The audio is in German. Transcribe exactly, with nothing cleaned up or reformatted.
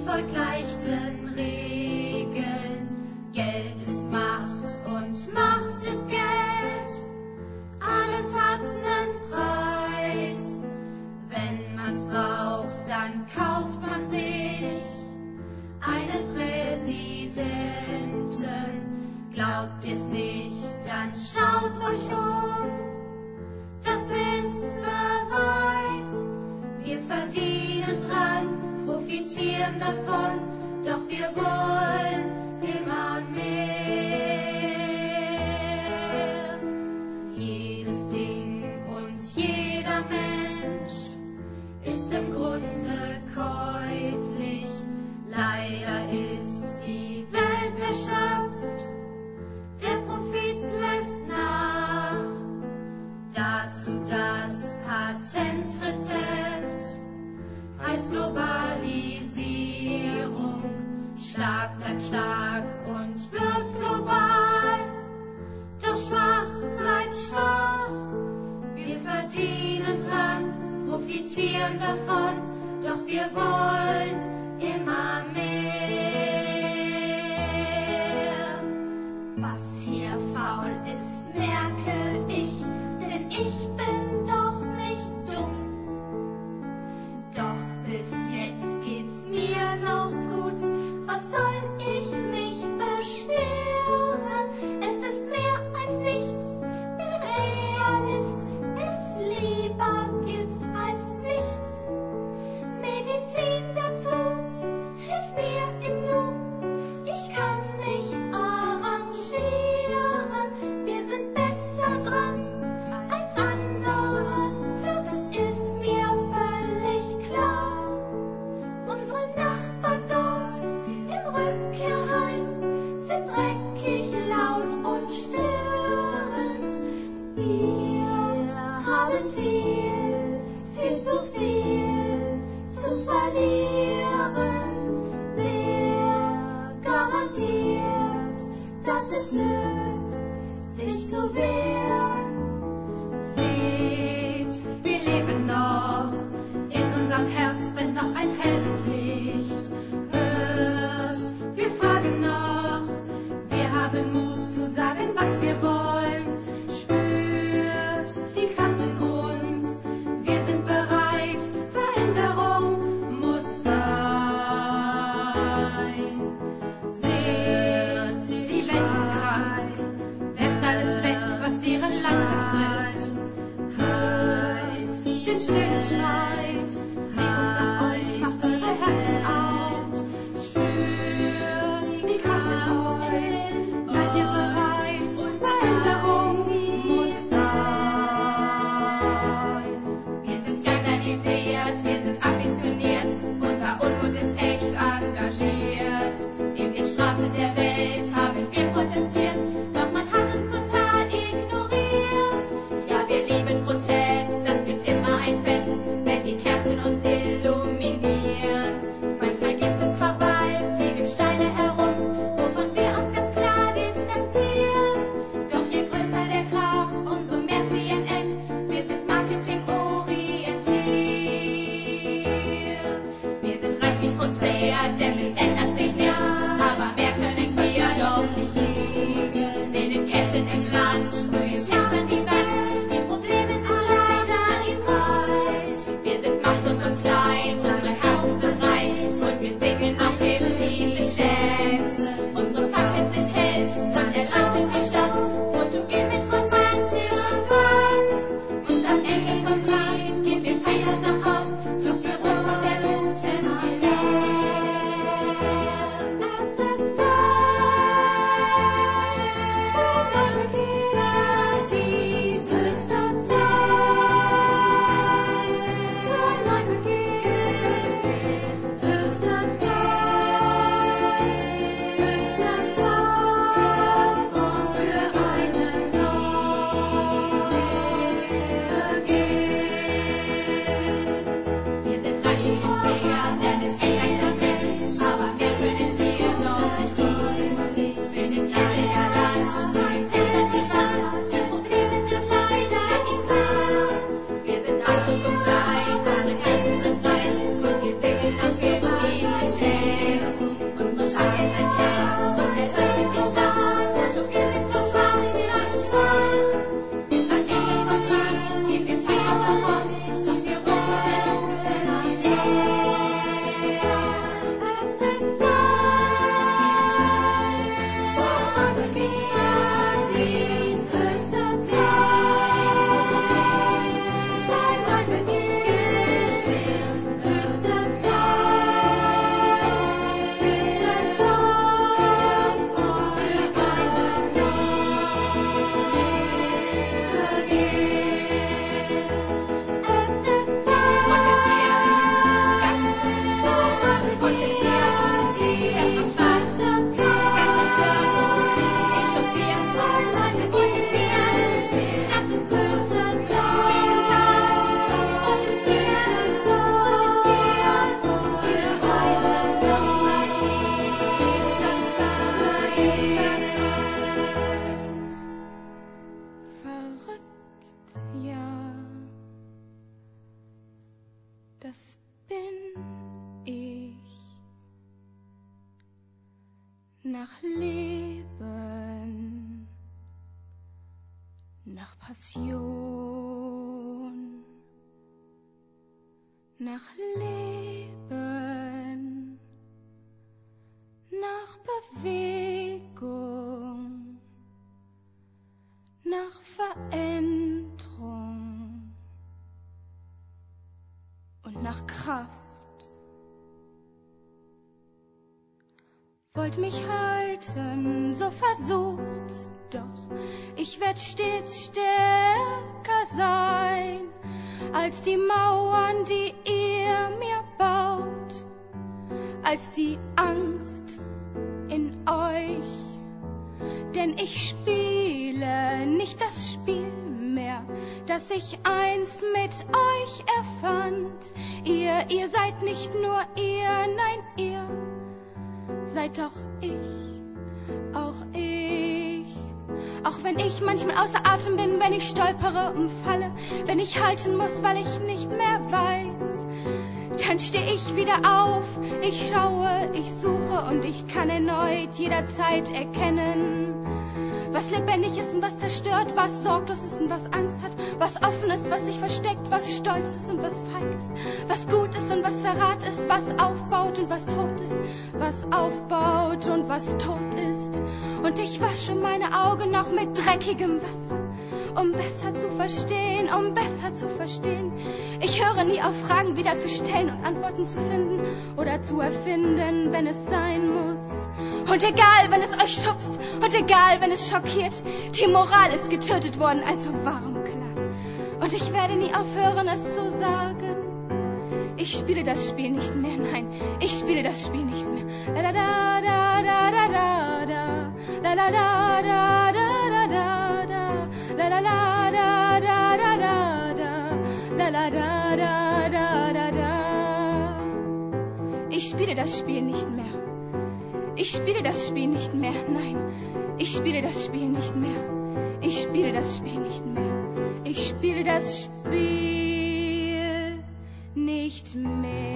folgt leichten Regeln. Geld ist Macht und Macht ist Geld. Alles hat nen Preis. Wenn man's braucht, dann kauft man sich einen Präsidenten. Glaubt ihr's nicht, dann schaut euch um. Das ist Beweis. Wir verdienen dran, profitieren davon, doch wir wollen immer mehr. Jedes Ding und jeder Mensch ist im Grunde käuflich. Leider ist die Welt erschöpft, der Profit lässt nach. Dazu das Patentrezept heißt Globalisierung. Stark bleibt stark und wird global, doch schwach bleibt schwach. Wir verdienen dran, profitieren davon, doch wir wollen immer mehr. Was hier faul ist, merke ich, denn ich bin doch nicht dumm. Doch bis jetzt geht's mir noch gut, was soll ich mich beschweren? Es ist mehr als nichts, bin Realist, ist lieber Gift als nichts. Medizin dazu hilft mir im Nu, ich kann mich arrangieren. Wir sind besser dran als andere, das ist mir völlig klar. Unsere Nachbarn dort im Rückkehrheim sind dreckig, laut und störend. Wir haben viel, viel zu viel zu verlieren. Wer garantiert, dass es nützt, sich zu wehren? Seht, wir leben noch, in unserem Herz brennt noch ein helles Licht. Hört, wir fragen noch, wir haben Mut zu sagen, was wir wollen. Spürt die Kraft in uns, wir sind bereit, Veränderung muss sein. Seht, die Welt ist krank, werft alles weg, was ihre Land zerfrisst. Hört den stillen Streit, sie ruft nach euch, macht eure Herzen auf. Spürt die Kraft in euch, seid ihr bereit, Veränderung muss sein. Wir sind skandalisiert, wir sind ambitioniert, unser Unmut ist echt engagiert. In den Straßen der Welt haben wir protestiert, doch man hat uns total ignoriert. Ja, wir lieben Protest, das gibt immer ein Fest, wenn die Kerzen uns illuminieren. Manchmal gibt es Krawall, fliegen Steine herum, wovon wir uns ganz klar distanzieren. Doch je größer der Krach, umso mehr C N N, wir sind marketingorientiert. Wir sind reichlich frustriert, denn es ändert sich nichts, aber mehr können Das bin ich. Nach Leben, nach Passion, nach Leben, nach Bewegung, nach Veränderung und nach Kraft. Wollt mich halten, so versucht's doch. Ich werd stets stärker sein als die Mauern, die ihr mir baut, als die Angst in euch. Denn ich spiele nicht das Spiel mehr, das ich einst mit euch erfand. Ihr, ihr seid nicht nur ihr, nein, ihr seid doch ich, auch ich. Auch wenn ich manchmal außer Atem bin, wenn ich stolpere und falle, wenn ich halten muss, weil ich nicht mehr weiß, dann steh ich wieder auf, ich schaue, ich suche und ich kann erneut jederzeit erkennen, was lebendig ist und was zerstört, was sorglos ist und was Angst hat, was offen ist, was sich versteckt, was stolz ist und was feig ist, was gut ist und was Verrat ist, was aufbaut und was tot ist, was aufbaut und was tot ist. Und ich wasche meine Augen noch mit dreckigem Wasser, um besser zu verstehen, um besser zu verstehen. Ich höre nie auf, Fragen wieder zu stellen und Antworten zu finden oder zu erfinden, wenn es sein muss. Und egal, wenn es euch schubst und egal, wenn es schockiert, die Moral ist getötet worden, also warum klagen? Und ich werde nie aufhören, es zu sagen. Ich spiele das Spiel nicht mehr, nein, ich spiele das Spiel nicht mehr. La la da da da da da da, la la da da da da da, la la la da da da da, la la da da da da da. Ich spiele das Spiel nicht mehr. Ich spiele das Spiel nicht mehr, nein, ich spiele das Spiel nicht mehr. Ich spiele das Spiel nicht mehr. Ich spiele das Spiel nicht mehr.